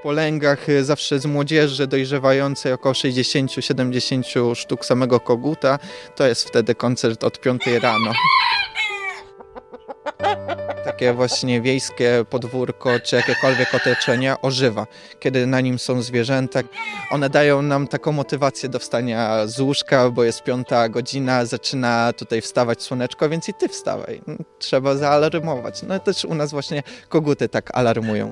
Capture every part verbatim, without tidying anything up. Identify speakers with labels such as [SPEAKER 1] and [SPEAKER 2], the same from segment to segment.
[SPEAKER 1] polęgach zawsze z młodzieży dojrzewającej około sześćdziesiąt do siedemdziesięciu sztuk samego koguta. To jest wtedy koncert od piątej rano. Takie właśnie wiejskie podwórko czy jakiekolwiek otoczenie ożywa, kiedy na nim są zwierzęta. One dają nam taką motywację do wstania z łóżka, bo jest piąta godzina, zaczyna tutaj wstawać słoneczko, więc i ty wstawaj. Trzeba zaalarmować. No też u nas właśnie koguty tak alarmują.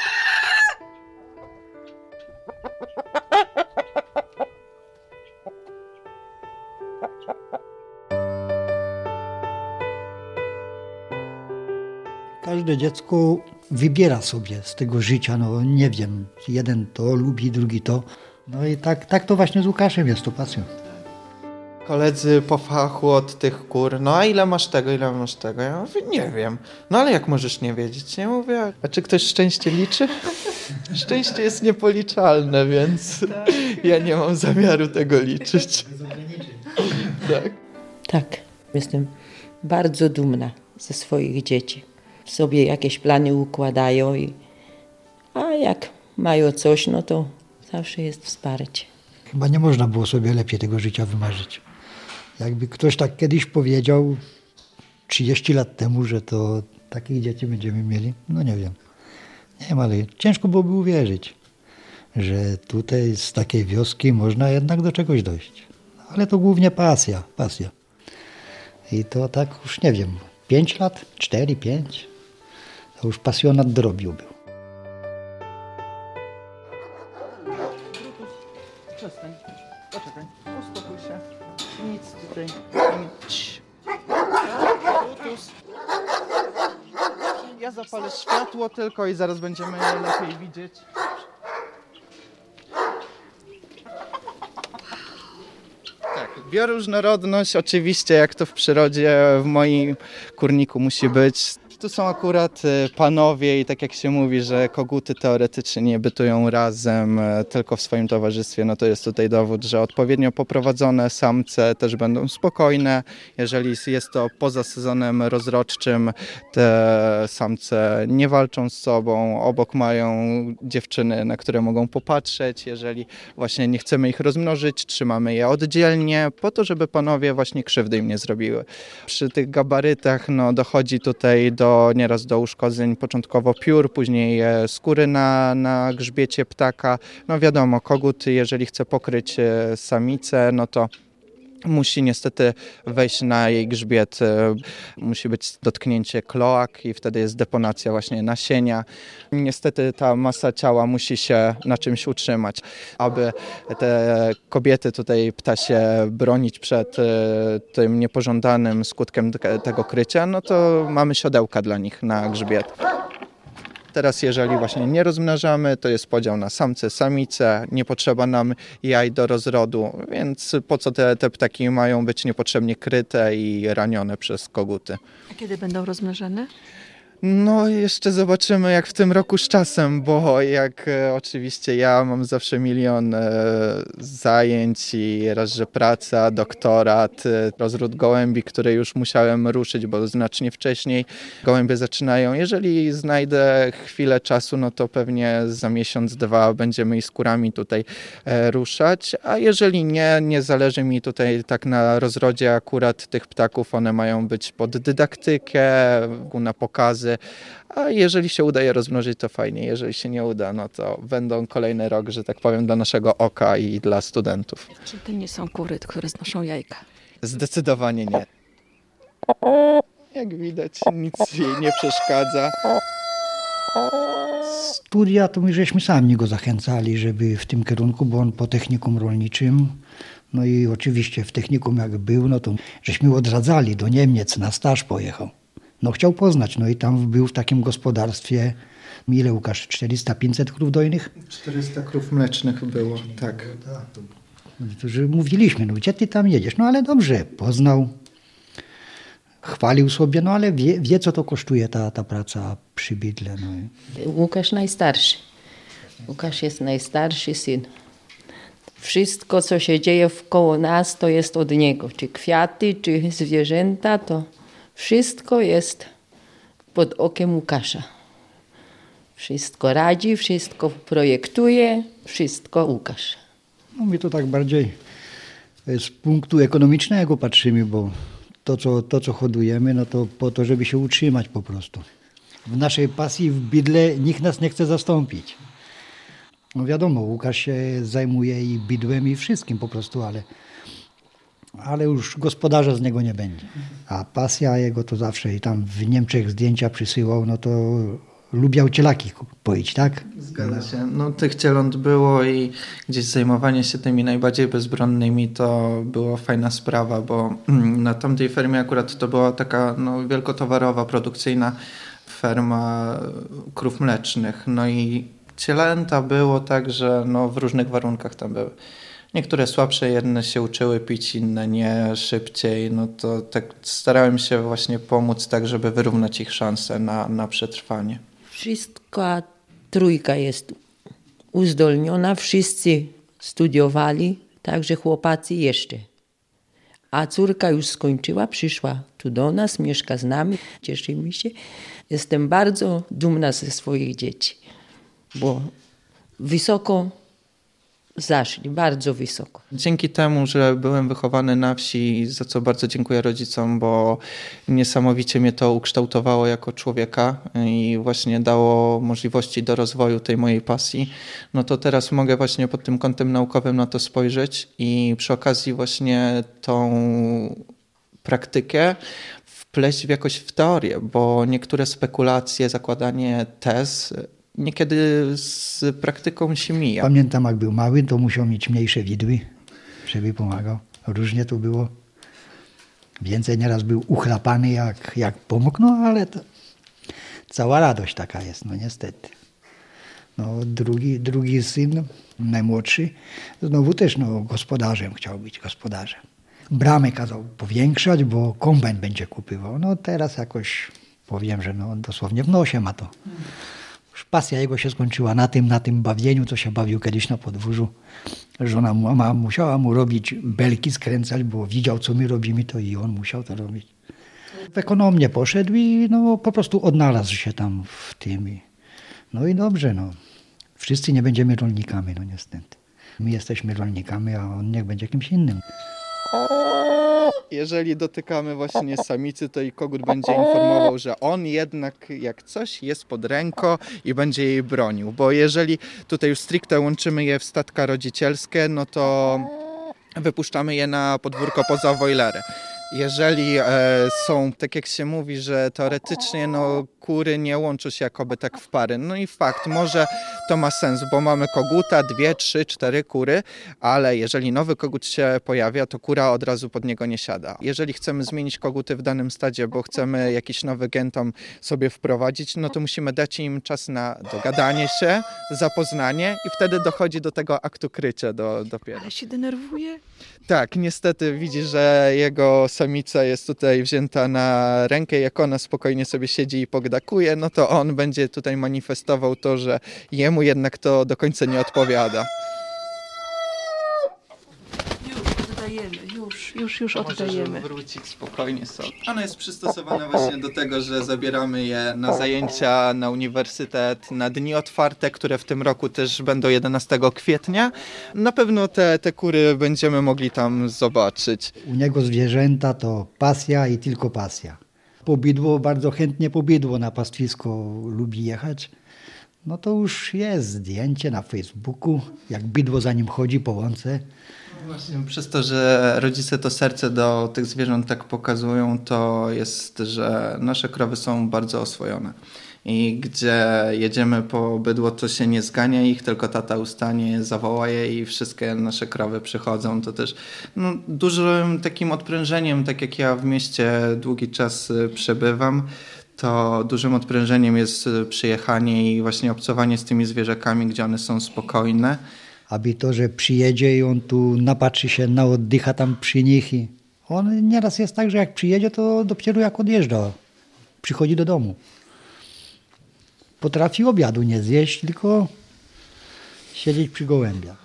[SPEAKER 2] Każde dziecko wybiera sobie z tego życia, no nie wiem, jeden to lubi, drugi to. No i tak, tak to właśnie z Łukaszem jest, to pasją.
[SPEAKER 1] Koledzy po fachu od tych kur, no a ile masz tego, ile masz tego? Ja mówię, nie wiem. No ale jak możesz nie wiedzieć? Ja mówię, a czy ktoś szczęście liczy? Szczęście jest niepoliczalne, więc ja nie mam zamiaru tego liczyć. Tak.
[SPEAKER 3] Tak, jestem bardzo dumna ze swoich dzieci. Sobie jakieś plany układają, i, a jak mają coś, no to zawsze jest wsparcie.
[SPEAKER 2] Chyba nie można było sobie lepiej tego życia wymarzyć. Jakby ktoś tak kiedyś powiedział trzydzieści lat temu, że to takich dzieci będziemy mieli, no nie wiem. Nie wiem, ale ciężko byłoby uwierzyć, że tutaj z takiej wioski można jednak do czegoś dojść. Ale to głównie pasja, pasja. I to tak już nie wiem, pięć lat, cztery, pięć, to już pasjonat dorobił był.
[SPEAKER 1] Przestań, poczekaj, uspokój się. Nic tutaj, nic. Brutus. Ja zapalę światło tylko i zaraz będziemy lepiej widzieć. Tak, bioróżnorodność oczywiście, jak to w przyrodzie, w moim kurniku musi być. Tu są akurat panowie i tak jak się mówi, że koguty teoretycznie nie bytują razem, tylko w swoim towarzystwie, no to jest tutaj dowód, że odpowiednio poprowadzone samce też będą spokojne. Jeżeli jest to poza sezonem rozrodczym, te samce nie walczą z sobą, obok mają dziewczyny, na które mogą popatrzeć. Jeżeli właśnie nie chcemy ich rozmnożyć, trzymamy je oddzielnie, po to, żeby panowie właśnie krzywdy im nie zrobiły. Przy tych gabarytach no, dochodzi tutaj do nieraz do uszkodzeń początkowo piór, później skóry na, na grzbiecie ptaka. No wiadomo, kogut, jeżeli chce pokryć samicę, no to musi niestety wejść na jej grzbiet, musi być dotknięcie kloak i wtedy jest deponacja właśnie nasienia. Niestety ta masa ciała musi się na czymś utrzymać. Aby te kobiety tutaj ptasie bronić przed tym niepożądanym skutkiem tego krycia, no to mamy siodełka dla nich na grzbiet. Teraz jeżeli właśnie nie rozmnażamy, to jest podział na samce, samice, nie potrzeba nam jaj do rozrodu, więc po co te, te ptaki mają być niepotrzebnie kryte i ranione przez koguty.
[SPEAKER 4] A kiedy będą rozmnażane?
[SPEAKER 1] No jeszcze zobaczymy jak w tym roku z czasem, bo jak e, oczywiście ja mam zawsze milion e, zajęć i raz, że praca, doktorat, e, rozród gołębi, które już musiałem ruszyć, bo znacznie wcześniej gołębie zaczynają. Jeżeli znajdę chwilę czasu, no to pewnie za miesiąc, dwa będziemy i skórami tutaj e, ruszać, a jeżeli nie, nie zależy mi tutaj tak na rozrodzie akurat tych ptaków, one mają być pod dydaktykę, na pokazy. A jeżeli się uda je rozmnożyć, to fajnie. Jeżeli się nie uda, no to będą kolejny rok, że tak powiem, dla naszego oka i dla studentów.
[SPEAKER 4] Czy to nie są kury, które znoszą jajka?
[SPEAKER 1] Zdecydowanie nie. Jak widać, nic jej nie przeszkadza.
[SPEAKER 2] Studia to my żeśmy sami go zachęcali, żeby w tym kierunku, bo on po technikum rolniczym, no i oczywiście w technikum jak był, no to żeśmy odradzali, do Niemiec na staż pojechał. No chciał poznać, no i tam był w takim gospodarstwie, ile Łukasz, czterysta pięćset krów dojnych?
[SPEAKER 1] czterysta krów mlecznych było, tak.
[SPEAKER 2] To, że mówiliśmy, no gdzie ty tam jedziesz? No ale dobrze, poznał, chwalił sobie, no ale wie, wie co to kosztuje ta, ta praca przy bydle. No.
[SPEAKER 3] Łukasz najstarszy. Łukasz jest najstarszy syn. Wszystko, co się dzieje wkoło nas, to jest od niego. Czy kwiaty, czy zwierzęta, to wszystko jest pod okiem Łukasza. Wszystko radzi, wszystko projektuje, wszystko Łukasz.
[SPEAKER 2] No my to tak bardziej z punktu ekonomicznego patrzymy, bo to co, to, co hodujemy, no to po to, żeby się utrzymać po prostu. W naszej pasji w bydle nikt nas nie chce zastąpić. No wiadomo, Łukasz się zajmuje i bydłem i wszystkim po prostu, ale, ale już gospodarza z niego nie będzie. A pasja jego to zawsze i tam w Niemczech zdjęcia przysyłał, no to lubiał cielaki poić, tak?
[SPEAKER 1] Zgadza się. No tych cieląt było i gdzieś zajmowanie się tymi najbardziej bezbronnymi to była fajna sprawa, bo na tamtej fermie akurat to była taka no, wielkotowarowa, produkcyjna ferma krów mlecznych. No i cielęta było tak, że no, w różnych warunkach tam były. Niektóre słabsze, jedne się uczyły pić, inne nie, szybciej. No to tak starałem się właśnie pomóc tak, żeby wyrównać ich szanse na, na przetrwanie.
[SPEAKER 3] Wszystko trójka jest uzdolniona, wszyscy studiowali, także chłopacy jeszcze. A córka już skończyła, przyszła tu do nas, mieszka z nami, cieszymy się. Jestem bardzo dumna ze swoich dzieci, bo wysoko zaszli, bardzo wysoko.
[SPEAKER 1] Dzięki temu, że byłem wychowany na wsi, za co bardzo dziękuję rodzicom, bo niesamowicie mnie to ukształtowało jako człowieka i właśnie dało możliwości do rozwoju tej mojej pasji, no to teraz mogę właśnie pod tym kątem naukowym na to spojrzeć i przy okazji właśnie tą praktykę wpleść w jakoś w teorię, bo niektóre spekulacje, zakładanie tez niekiedy z praktyką się mija.
[SPEAKER 2] Pamiętam, jak był mały, to musiał mieć mniejsze widły, żeby pomagał. Różnie to było. Więcej nieraz był uchlapany, jak, jak pomógł, no ale to cała radość taka jest, no niestety. No drugi, drugi syn, najmłodszy, znowu też no, gospodarzem chciał być, gospodarzem. Bramę kazał powiększać, bo kombajn będzie kupywał. No teraz jakoś powiem, że no, dosłownie w nosie ma to. Już pasja jego się skończyła na tym, na tym bawieniu, co się bawił kiedyś na podwórzu. Żona mama musiała mu robić belki, skręcać, bo widział, co my robimy, to i on musiał to robić. W ekonomię poszedł i no, po prostu odnalazł się tam w tym. No i dobrze, no. Wszyscy nie będziemy rolnikami, no niestety. My jesteśmy rolnikami, a on niech będzie kimś innym.
[SPEAKER 1] Jeżeli dotykamy właśnie samicy, to i kogut będzie informował, że on jednak jak coś jest pod ręką i będzie jej bronił. Bo jeżeli tutaj już stricte łączymy je w statka rodzicielskie, no to wypuszczamy je na podwórko poza wojlerę. Jeżeli e, są, tak jak się mówi, że teoretycznie no, kury nie łączą się jakoby tak w pary. No i fakt, może to ma sens, bo mamy koguta, dwie, trzy, cztery kury, ale jeżeli nowy kogut się pojawia, to kura od razu pod niego nie siada. Jeżeli chcemy zmienić koguty w danym stadzie, bo chcemy jakiś nowy gen tam sobie wprowadzić, no to musimy dać im czas na dogadanie się, zapoznanie i wtedy dochodzi do tego aktu krycia do, dopiero.
[SPEAKER 4] Ale się denerwuje?
[SPEAKER 1] Tak, niestety widzi, że jego samica jest tutaj wzięta na rękę, jak ona spokojnie sobie siedzi i pogdakuje, no to on będzie tutaj manifestował to, że jemu jednak to do końca nie odpowiada.
[SPEAKER 4] Już oddajemy, już, już, już oddajemy.
[SPEAKER 1] Możesz wrócić spokojnie sobie. Ona jest przystosowana właśnie do tego, że zabieramy je na zajęcia na uniwersytet, na dni otwarte, które w tym roku też będą jedenastego kwietnia. Na pewno te, te kury będziemy mogli tam zobaczyć.
[SPEAKER 2] U niego zwierzęta to pasja i tylko pasja. Po bydło, bardzo chętnie po bydło na pastwisko lubi jechać. No to już jest zdjęcie na Facebooku, jak bydło za nim chodzi po łące.
[SPEAKER 1] Właśnie przez to, że rodzice to serce do tych zwierząt tak pokazują, to jest, że nasze krowy są bardzo oswojone. I gdzie jedziemy po bydło, to się nie zgania ich, tylko tata ustanie, zawoła je i wszystkie nasze krowy przychodzą. To też no, dużym takim odprężeniem, tak jak ja w mieście długi czas przebywam, to dużym odprężeniem jest przyjechanie i właśnie obcowanie z tymi zwierzakami, gdzie one są spokojne.
[SPEAKER 2] Aby to, że przyjedzie i on tu napatrzy się, na oddycha tam przy nich. I on nieraz jest tak, że jak przyjedzie, to dopiero jak odjeżdża, przychodzi do domu. Potrafi obiadu nie zjeść, tylko siedzieć przy gołębiach.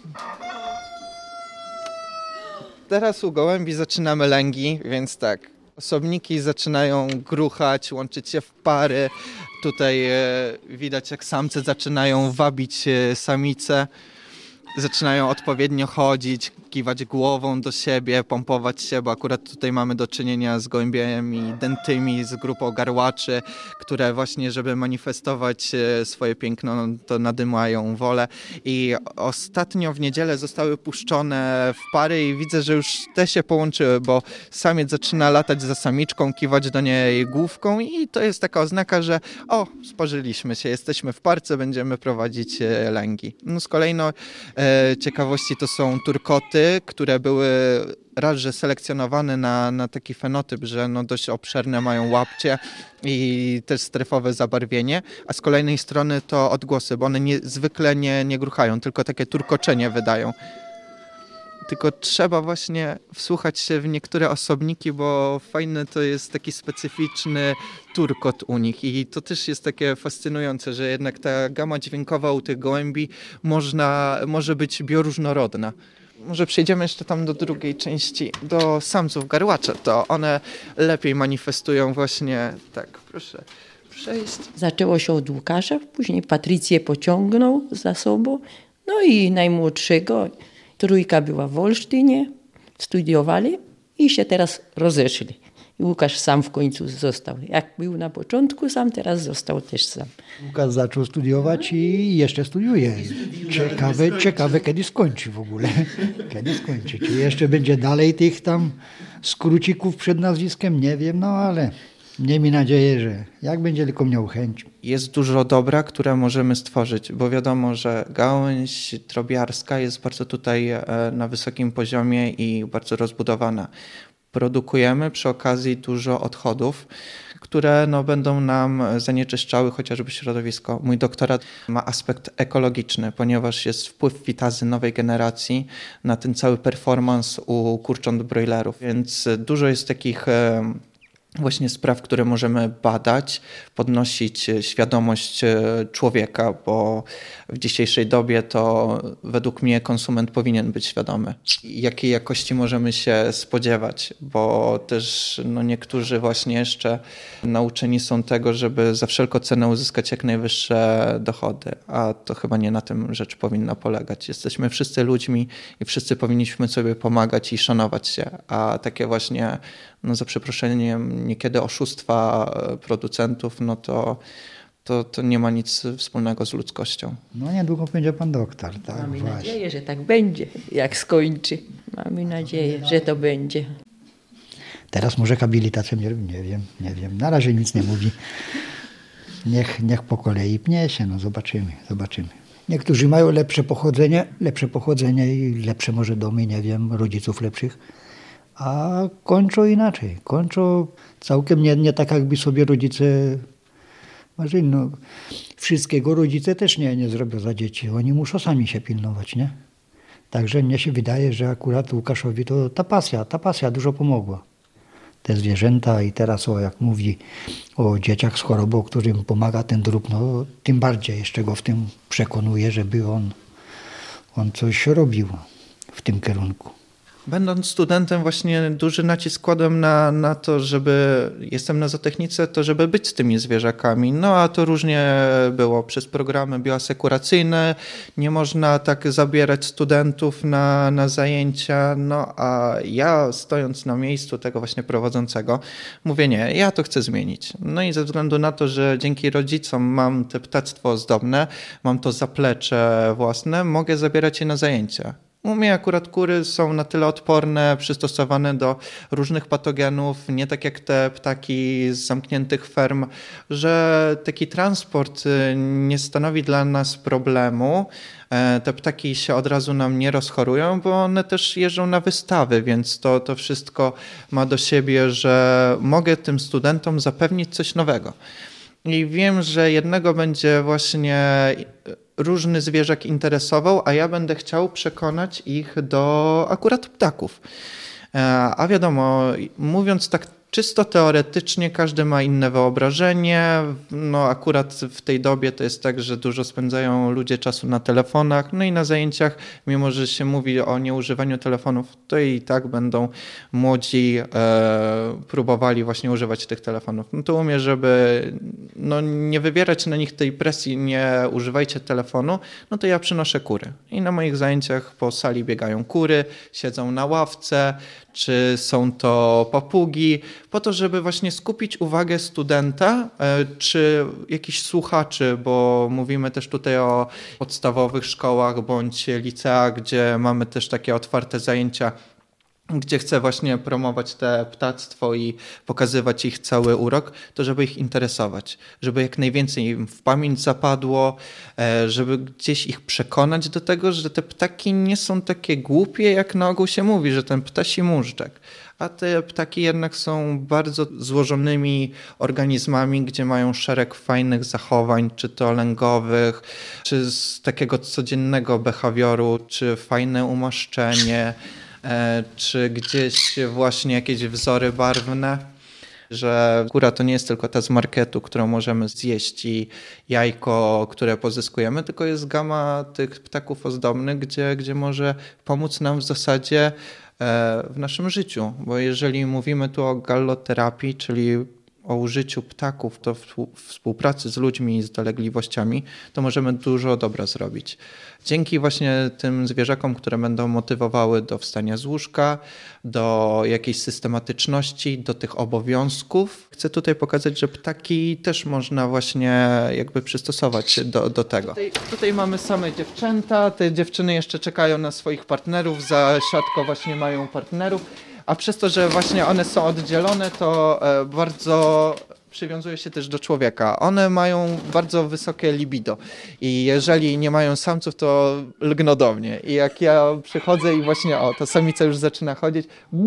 [SPEAKER 1] Teraz u gołębi zaczynamy lęgi, więc tak, osobniki zaczynają gruchać, łączyć się w pary. Tutaj e, widać, jak samce zaczynają wabić e, samice. Zaczynają odpowiednio chodzić, kiwać głową do siebie, pompować się, bo akurat tutaj mamy do czynienia z gołębiami dętymi, z grupą garłaczy, które właśnie, żeby manifestować swoje piękno, to nadymają wolę. I ostatnio w niedzielę zostały puszczone w pary i widzę, że już te się połączyły, bo samiec zaczyna latać za samiczką, kiwać do niej główką i to jest taka oznaka, że o, spożyliśmy się, jesteśmy w parce, będziemy prowadzić lęgi. No z kolei no, ciekawości to są turkoty, które były raz, że selekcjonowane na, na taki fenotyp, że no dość obszerne mają łapcie i też strefowe zabarwienie, a z kolejnej strony to odgłosy, bo one nie, zwykle nie, nie gruchają, tylko takie turkoczenie wydają. Tylko trzeba właśnie wsłuchać się w niektóre osobniki, bo fajny to jest taki specyficzny turkot u nich i to też jest takie fascynujące, że jednak ta gama dźwiękowa u tych gołębi można, może być bioróżnorodna. Może przejdziemy jeszcze tam do drugiej części, do samców garłacze, to one lepiej manifestują właśnie, tak, proszę przejść.
[SPEAKER 3] Zaczęło się od Łukasza, później Patrycję pociągnął za sobą, no i najmłodszego. Trójka była w Olsztynie, studiowali i się teraz rozeszli. I Łukasz sam w końcu został. Jak był na początku sam, teraz został też sam.
[SPEAKER 2] Łukasz zaczął studiować i jeszcze studiuje. Ciekawe, ciekawe kiedy skończy w ogóle. Kiedy skończy. Czy jeszcze będzie dalej tych tam skrócików przed nazwiskiem? Nie wiem, no ale miejmy nadzieję, że jak będzie tylko miał chęć.
[SPEAKER 1] Jest dużo dobra, które możemy stworzyć, bo wiadomo, że gałęź drobiarska jest bardzo tutaj na wysokim poziomie i bardzo rozbudowana. Produkujemy przy okazji dużo odchodów, które no, będą nam zanieczyszczały chociażby środowisko. Mój doktorat ma aspekt ekologiczny, ponieważ jest wpływ fitazy nowej generacji na ten cały performance u kurcząt brojlerów, więc dużo jest takich właśnie spraw, które możemy badać, podnosić świadomość człowieka, bo w dzisiejszej dobie to według mnie konsument powinien być świadomy, jakiej jakości możemy się spodziewać, bo też no, niektórzy właśnie jeszcze nauczeni są tego, żeby za wszelką cenę uzyskać jak najwyższe dochody, a to chyba nie na tym rzecz powinna polegać. Jesteśmy wszyscy ludźmi i wszyscy powinniśmy sobie pomagać i szanować się, a takie właśnie, no za przeproszeniem, niekiedy oszustwa producentów, no to, to, to nie ma nic wspólnego z ludzkością.
[SPEAKER 2] No niedługo będzie pan doktor, tak?
[SPEAKER 3] Mamy
[SPEAKER 2] właśnie.
[SPEAKER 3] nadzieję, że tak będzie, jak skończy. Mamy nadzieję, że to będzie.
[SPEAKER 2] Teraz może habilitację, nie, nie wiem, nie wiem. Na razie nic nie mówi. Niech, niech po kolei pnie się, no zobaczymy, zobaczymy. Niektórzy mają lepsze pochodzenie, lepsze pochodzenie i lepsze może domy, nie wiem, rodziców lepszych. A kończą inaczej. Kończą całkiem nie, nie tak, jakby sobie rodzice marzyli. No, wszystkiego rodzice też nie, nie zrobią za dzieci. Oni muszą sami się pilnować, nie? Także mnie się wydaje, że akurat Łukaszowi to ta pasja, ta pasja dużo pomogła. Te zwierzęta i teraz, o, jak mówi o dzieciach z chorobą, którym pomaga ten drób, no tym bardziej jeszcze go w tym przekonuje, żeby on, on coś robił w tym kierunku.
[SPEAKER 1] Będąc studentem właśnie duży nacisk kładłem na, na to, żeby, jestem na zootechnice, to żeby być z tymi zwierzakami. No a to różnie było przez programy bioasekuracyjne, nie można tak zabierać studentów na, na zajęcia, no a ja stojąc na miejscu tego właśnie prowadzącego mówię nie, ja to chcę zmienić. No i ze względu na to, że dzięki rodzicom mam te ptactwo ozdobne, mam to zaplecze własne, mogę zabierać je na zajęcia. U mnie akurat kury są na tyle odporne, przystosowane do różnych patogenów, nie tak jak te ptaki z zamkniętych ferm, że taki transport nie stanowi dla nas problemu. Te ptaki się od razu nam nie rozchorują, bo one też jeżdżą na wystawy, więc to, to wszystko ma do siebie, że mogę tym studentom zapewnić coś nowego. I wiem, że jednego będzie właśnie różny zwierzak interesował, a ja będę chciał przekonać ich do akurat ptaków. A wiadomo, mówiąc tak Czysto teoretycznie każdy ma inne wyobrażenie. No akurat w tej dobie to jest tak, że dużo spędzają ludzie czasu na telefonach, no i na zajęciach, mimo że się mówi o nieużywaniu telefonów, to i tak będą młodzi e, próbowali właśnie używać tych telefonów. No to umie, żeby no, nie wywierać na nich tej presji, nie używajcie telefonu, no to ja przynoszę kury. I na moich zajęciach po sali biegają kury, siedzą na ławce, czy są to papugi, po to, żeby właśnie skupić uwagę studenta, czy jakichś słuchaczy, bo mówimy też tutaj o podstawowych szkołach bądź liceach, gdzie mamy też takie otwarte zajęcia, gdzie chcę właśnie promować te ptactwo i pokazywać ich cały urok, to żeby ich interesować, żeby jak najwięcej im w pamięć zapadło, żeby gdzieś ich przekonać do tego, że te ptaki nie są takie głupie, jak na ogół się mówi, że ten ptasi móżdżek. A te ptaki jednak są bardzo złożonymi organizmami, gdzie mają szereg fajnych zachowań, czy to lęgowych, czy z takiego codziennego behawioru, czy fajne umaszczenie, czy gdzieś właśnie jakieś wzory barwne, że kura to nie jest tylko ta z marketu, którą możemy zjeść i jajko, które pozyskujemy, tylko jest gama tych ptaków ozdobnych, gdzie, gdzie może pomóc nam w zasadzie w naszym życiu, bo jeżeli mówimy tu o galloterapii, czyli o użyciu ptaków to w współpracy z ludźmi z dolegliwościami, to możemy dużo dobra zrobić. Dzięki właśnie tym zwierzakom, które będą motywowały do wstania z łóżka, do jakiejś systematyczności, do tych obowiązków. Chcę tutaj pokazać, że ptaki też można właśnie jakby przystosować do, do tego. Tutaj, tutaj mamy same dziewczęta, te dziewczyny jeszcze czekają na swoich partnerów, za siatką właśnie mają partnerów. A przez to, że właśnie one są oddzielone, to bardzo przywiązują się też do człowieka. One mają bardzo wysokie libido i jeżeli nie mają samców, to lgną do mnie. I jak ja przychodzę i właśnie o, ta samica już zaczyna chodzić,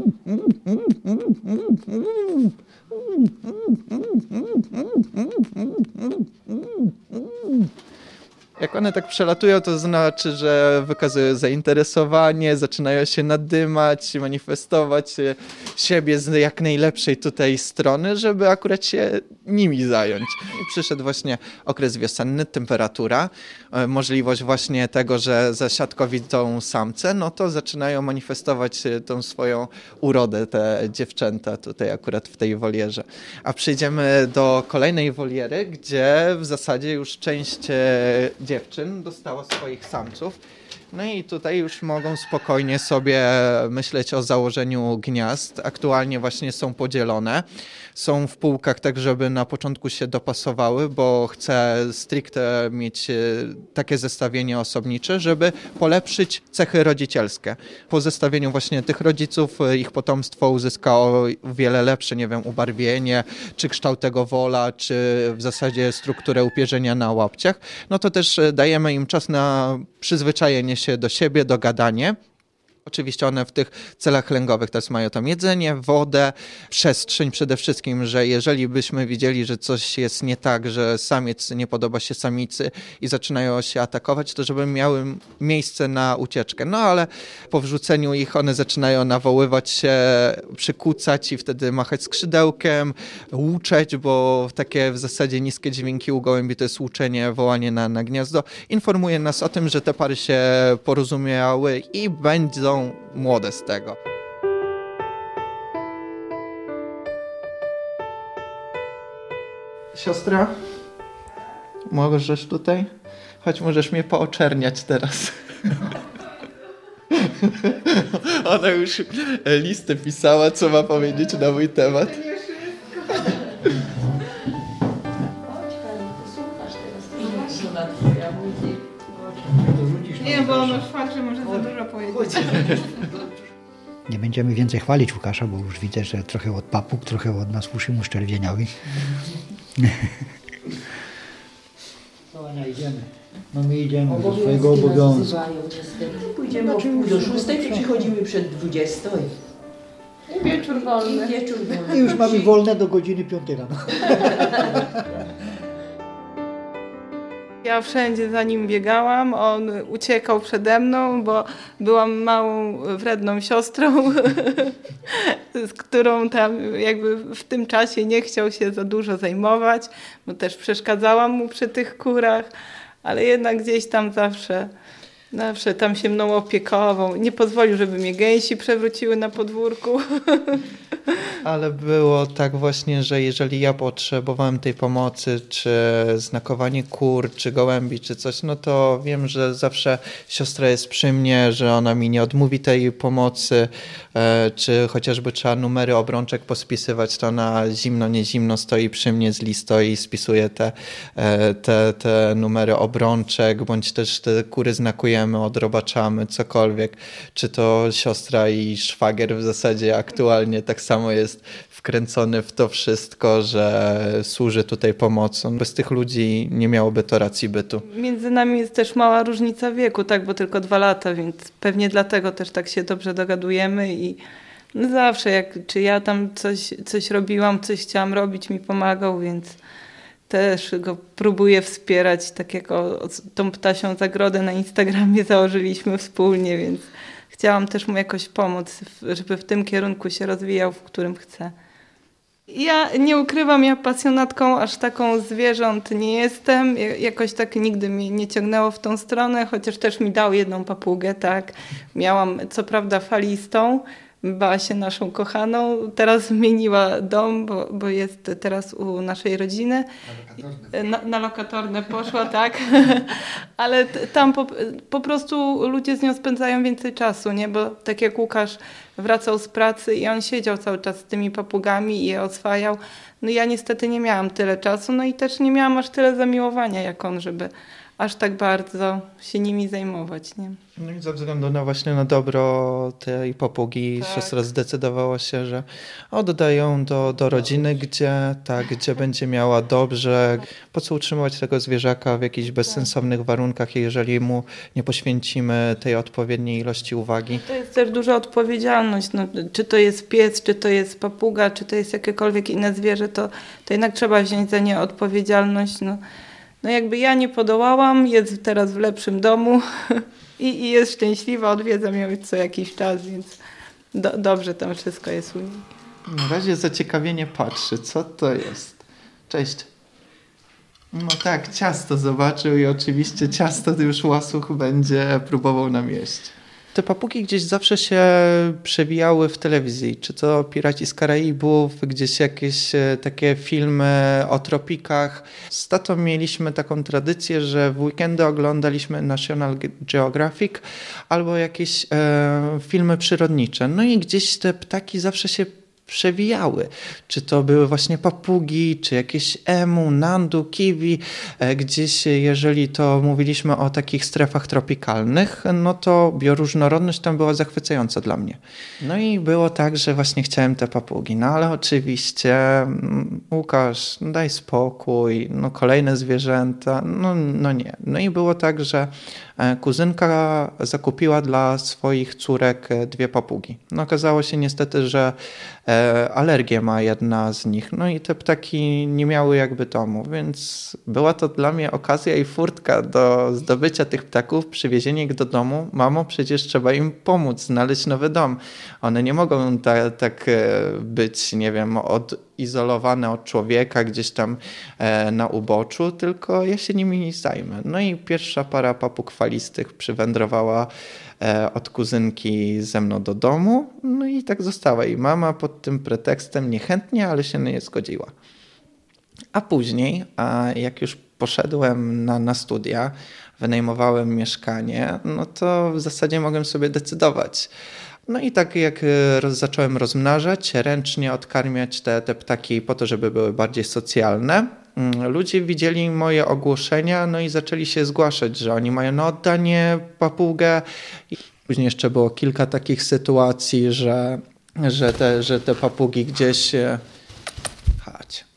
[SPEAKER 1] jak one tak przelatują, to znaczy, że wykazują zainteresowanie, zaczynają się nadymać, manifestować siebie z jak najlepszej tutaj strony, żeby akurat się nimi zająć. I przyszedł właśnie okres wiosenny, temperatura, możliwość właśnie tego, że za siatką widzą samce, no to zaczynają manifestować tą swoją urodę te dziewczęta tutaj akurat w tej wolierze. A przejdziemy do kolejnej woliery, gdzie w zasadzie już część dziewczyn dostała swoich samców. No i tutaj już mogą spokojnie sobie myśleć o założeniu gniazd. Aktualnie właśnie są podzielone. Są w półkach tak, żeby na początku się dopasowały, bo chcę stricte mieć takie zestawienie osobnicze, żeby polepszyć cechy rodzicielskie. Po zestawieniu właśnie tych rodziców ich potomstwo uzyskało wiele lepsze, nie wiem, ubarwienie, czy kształt tego wola, czy w zasadzie strukturę upierzenia na łapciach. No to też dajemy im czas na przyzwyczajenie się do siebie, dogadanie. Oczywiście one w tych celach lęgowych też mają tam jedzenie, wodę, przestrzeń przede wszystkim, że jeżeli byśmy widzieli, że coś jest nie tak, że samiec nie podoba się samicy i zaczynają się atakować, to żeby miały miejsce na ucieczkę. No ale po wrzuceniu ich one zaczynają nawoływać się, przykucać i wtedy machać skrzydełkiem, łuczeć, bo takie w zasadzie niskie dźwięki u gołębi to jest łuczenie, wołanie na, na gniazdo. Informuje nas o tym, że te pary się porozumiały i będą młode z tego. Siostra, możesz tutaj? Chodź, możesz mnie pooczerniać teraz. Ona już listę pisała, co ma powiedzieć na mój temat.
[SPEAKER 4] Nie, bo on już fakt, że może za dużo powiedzieć.
[SPEAKER 2] Nie będziemy więcej chwalić Łukasza, bo już widzę, że trochę od papug, trochę od nas uszy mu szczerwieniały. No, nie idziemy. No my idziemy do swojego obowiązku.
[SPEAKER 3] Pójdziemy o pół do szóstej, czy przychodzimy przed dwudziestą.
[SPEAKER 4] I wieczór wolny.
[SPEAKER 3] I wieczór wolny.
[SPEAKER 2] I już mamy wolne do godziny piątej rano.
[SPEAKER 5] Ja wszędzie za nim biegałam, on uciekał przede mną, bo byłam małą, wredną siostrą, z którą tam jakby w tym czasie nie chciał się za dużo zajmować, bo też przeszkadzałam mu przy tych kurach, ale jednak gdzieś tam zawsze, zawsze tam się mną opiekował. Nie pozwolił, żeby mnie gęsi przewróciły na podwórku.
[SPEAKER 1] Ale było tak właśnie, że jeżeli ja potrzebowałem tej pomocy, czy znakowanie kur, czy gołębi, czy coś, no to wiem, że zawsze siostra jest przy mnie, że ona mi nie odmówi tej pomocy, czy chociażby trzeba numery obrączek pospisywać, to ona zimno, nie zimno stoi przy mnie z listo i spisuje te, te, te numery obrączek, bądź też te kury znakujemy, odrobaczamy, cokolwiek. Czy to siostra i szwagier w zasadzie aktualnie tak samo jest wkręcony w to wszystko, że służy tutaj pomocą. Bez tych ludzi nie miałoby to racji bytu.
[SPEAKER 5] Między nami jest też mała różnica wieku, tak, bo tylko dwa lata, więc pewnie dlatego też tak się dobrze dogadujemy i zawsze jak, czy ja tam coś, coś robiłam, coś chciałam robić, mi pomagał, więc też go próbuję wspierać, tak jak o, tą ptasią zagrodę na Instagramie założyliśmy wspólnie, więc chciałam też mu jakoś pomóc, żeby w tym kierunku się rozwijał, w którym chce. Ja nie ukrywam, ja pasjonatką aż taką zwierząt nie jestem. Jakoś tak nigdy mnie nie ciągnęło w tą stronę, chociaż też mi dał jedną papugę, tak. Miałam co prawda falistą, Basię naszą kochaną. Teraz zmieniła dom, bo, bo jest teraz u naszej rodziny. Na, na lokatorne poszła, tak. Ale t- tam po, po prostu ludzie z nią spędzają więcej czasu, nie? Bo tak jak Łukasz wracał z pracy i on siedział cały czas z tymi papugami i je oswajał. No ja niestety nie miałam tyle czasu, no i też nie miałam aż tyle zamiłowania jak on, żeby aż tak bardzo się nimi zajmować, nie?
[SPEAKER 1] No i ze względu na właśnie na dobro tej papugi
[SPEAKER 5] Tak.
[SPEAKER 1] siostra zdecydowała się, że oddają do, do rodziny, gdzie tak, gdzie będzie miała dobrze. Po co utrzymywać tego zwierzaka w jakichś bezsensownych warunkach, jeżeli mu nie poświęcimy tej odpowiedniej ilości uwagi?
[SPEAKER 5] To jest też duża odpowiedzialność. No, czy to jest pies, czy to jest papuga, czy to jest jakiekolwiek inne zwierzę, to, to jednak trzeba wziąć za nie odpowiedzialność. No. No jakby ja nie podołałam, jest teraz w lepszym domu i, i jest szczęśliwa, odwiedzam ją co jakiś czas, więc do, dobrze tam wszystko jest u niej.
[SPEAKER 1] Na razie zaciekawienie patrzy, co to jest. Cześć. No tak, ciasto zobaczył i oczywiście ciasto już łasuch będzie próbował nam jeść. Te papugi gdzieś zawsze się przewijały w telewizji, czy to Piraci z Karaibów, gdzieś jakieś takie filmy o tropikach. Z tatą mieliśmy taką tradycję, że w weekendy oglądaliśmy National Geographic albo jakieś e, filmy przyrodnicze. No i gdzieś te ptaki zawsze się przewijały. Czy to były właśnie papugi, czy jakieś emu, nandu, kiwi. Gdzieś, jeżeli to mówiliśmy o takich strefach tropikalnych, no to bioróżnorodność tam była zachwycająca dla mnie. No i było tak, że właśnie chciałem te papugi. No ale oczywiście Łukasz, daj spokój, no kolejne zwierzęta, no, no nie. No i było tak, że kuzynka zakupiła dla swoich córek dwie papugi. No okazało się niestety, że alergię ma jedna z nich. No i te ptaki nie miały jakby domu, więc była to dla mnie okazja i furtka do zdobycia tych ptaków, przywiezienia ich do domu. Mamo, przecież trzeba im pomóc, znaleźć nowy dom. One nie mogą ta, tak być, nie wiem, odizolowane od człowieka gdzieś tam na uboczu, tylko ja się nimi zajmę. No i pierwsza para papug falistych przywędrowała od kuzynki ze mną do domu, no i tak została. I mama pod tym pretekstem niechętnie, ale się nie zgodziła. A później, a jak już poszedłem na, na studia, wynajmowałem mieszkanie, no to w zasadzie mogłem sobie decydować. No i tak jak roz, zacząłem rozmnażać, ręcznie odkarmiać te, te ptaki po to, żeby były bardziej socjalne, ludzie widzieli moje ogłoszenia, no i zaczęli się zgłaszać, że oni mają na oddanie papugę. I później jeszcze było kilka takich sytuacji, że, że, te, że te papugi gdzieś... Chodź.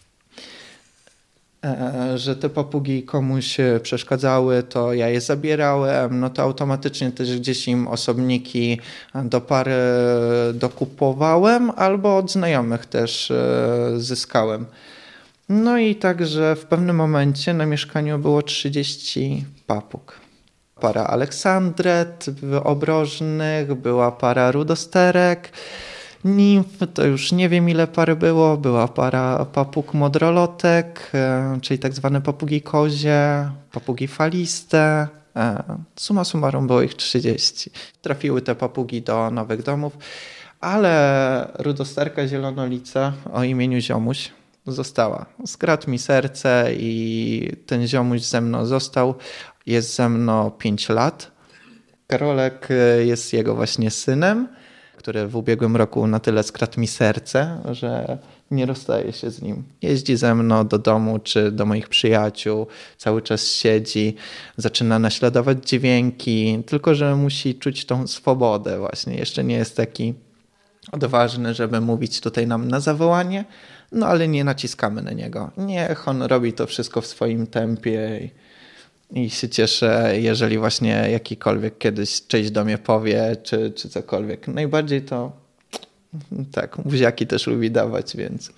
[SPEAKER 1] Że te papugi komuś przeszkadzały, to ja je zabierałem, no to automatycznie też gdzieś im osobniki do pary dokupowałem albo od znajomych też zyskałem. No i także w pewnym momencie na mieszkaniu było trzydzieści papug. Para aleksandret obrożnych, była para rudosterek, nimf, to już nie wiem ile par było, była para papug modrolotek, czyli tak zwane papugi kozie, papugi faliste. Summa summarum było ich trzydzieści. Trafiły te papugi do nowych domów, ale rudosterka zielonolica o imieniu Ziomuś została. Skradł mi serce i ten Ziomuś ze mną został. Jest ze mną pięć lat. Karolek jest jego właśnie synem, który w ubiegłym roku na tyle skradł mi serce, że nie rozstaje się z nim. Jeździ ze mną do domu czy do moich przyjaciół, cały czas siedzi, zaczyna naśladować dźwięki, tylko że musi czuć tą swobodę właśnie. Jeszcze nie jest taki odważny, żeby mówić tutaj nam na zawołanie, no ale nie naciskamy na niego. Niech on robi to wszystko w swoim tempie i, i się cieszę, jeżeli właśnie jakikolwiek kiedyś cześć do mnie powie, czy, czy cokolwiek. Najbardziej to tak, buziaki też lubi dawać, więc...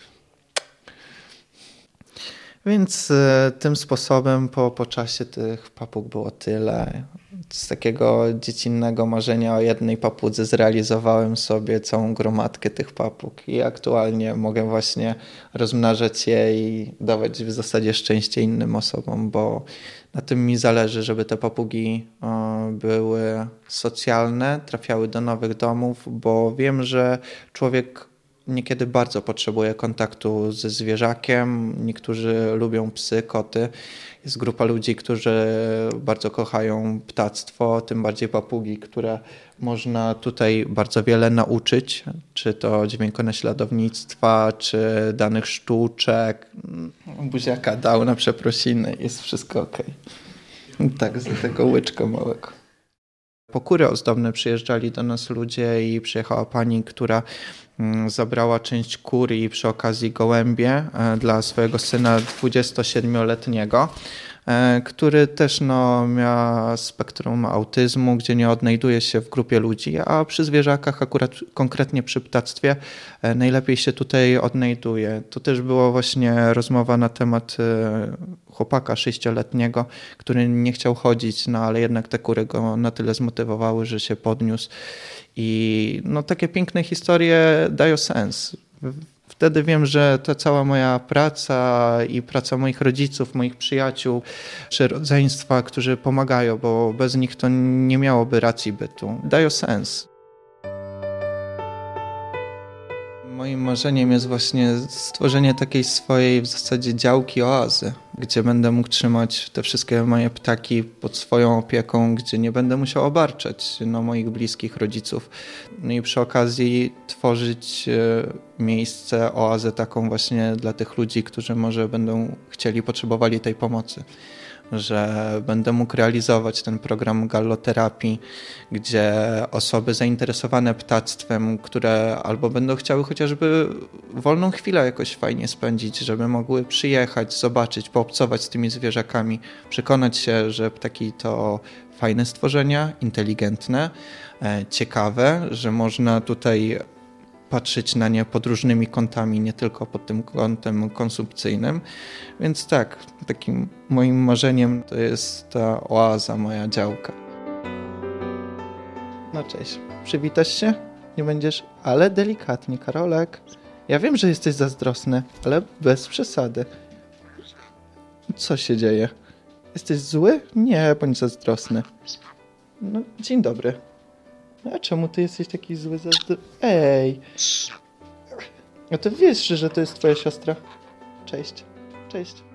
[SPEAKER 1] Więc y, tym sposobem po, po czasie tych papug było tyle. Z takiego dziecinnego marzenia o jednej papudze zrealizowałem sobie całą gromadkę tych papug i aktualnie mogę właśnie rozmnażać je i dawać w zasadzie szczęście innym osobom, bo na tym mi zależy, żeby te papugi y, były socjalne, trafiały do nowych domów, bo wiem, że człowiek niekiedy bardzo potrzebuje kontaktu ze zwierzakiem. Niektórzy lubią psy, koty. Jest grupa ludzi, którzy bardzo kochają ptactwo, tym bardziej papugi, które można tutaj bardzo wiele nauczyć, czy to dźwiękonaśladownictwa, czy danych sztuczek. Buziaka dał na przeprosiny, jest wszystko okej. Tak, z tego łyczka małego. Po kury ozdobne przyjeżdżali do nas ludzie i przyjechała pani, która zabrała część kur i przy okazji gołębie dla swojego syna dwudziestosiedmioletniego, który też no, miał spektrum autyzmu, gdzie nie odnajduje się w grupie ludzi, a przy zwierzakach, akurat konkretnie przy ptactwie, najlepiej się tutaj odnajduje. To też była właśnie rozmowa na temat chłopaka sześcioletniego, który nie chciał chodzić, no ale jednak te kury go na tyle zmotywowały, że się podniósł. I no, takie piękne historie dają sens. Wtedy wiem, że ta cała moja praca i praca moich rodziców, moich przyjaciół czy rodzeństwa, którzy pomagają, bo bez nich to nie miałoby racji bytu, dają sens. Moim marzeniem jest właśnie stworzenie takiej swojej w zasadzie działki oazy, gdzie będę mógł trzymać te wszystkie moje ptaki pod swoją opieką, gdzie nie będę musiał obarczać no, moich bliskich rodziców. No i przy okazji tworzyć miejsce, oazę taką właśnie dla tych ludzi, którzy może będą chcieli, potrzebowali tej pomocy. Że będę mógł realizować ten program galloterapii, gdzie osoby zainteresowane ptactwem, które albo będą chciały chociażby wolną chwilę jakoś fajnie spędzić, żeby mogły przyjechać, zobaczyć, poobcować z tymi zwierzakami, przekonać się, że ptaki to fajne stworzenia, inteligentne, ciekawe, że można tutaj patrzeć na nie pod różnymi kątami, nie tylko pod tym kątem konsumpcyjnym. Więc tak, takim moim marzeniem to jest ta oaza, moja działka. No cześć, przywitasz się? Nie będziesz? Ale delikatnie, Karolek. Ja wiem, że jesteś zazdrosny, ale bez przesady. Co się dzieje? Jesteś zły? Nie, bądź zazdrosny. No, dzień dobry. A czemu ty jesteś taki zły? Zazdro... Ej! A to wiesz, że to jest twoja siostra? Cześć. Cześć.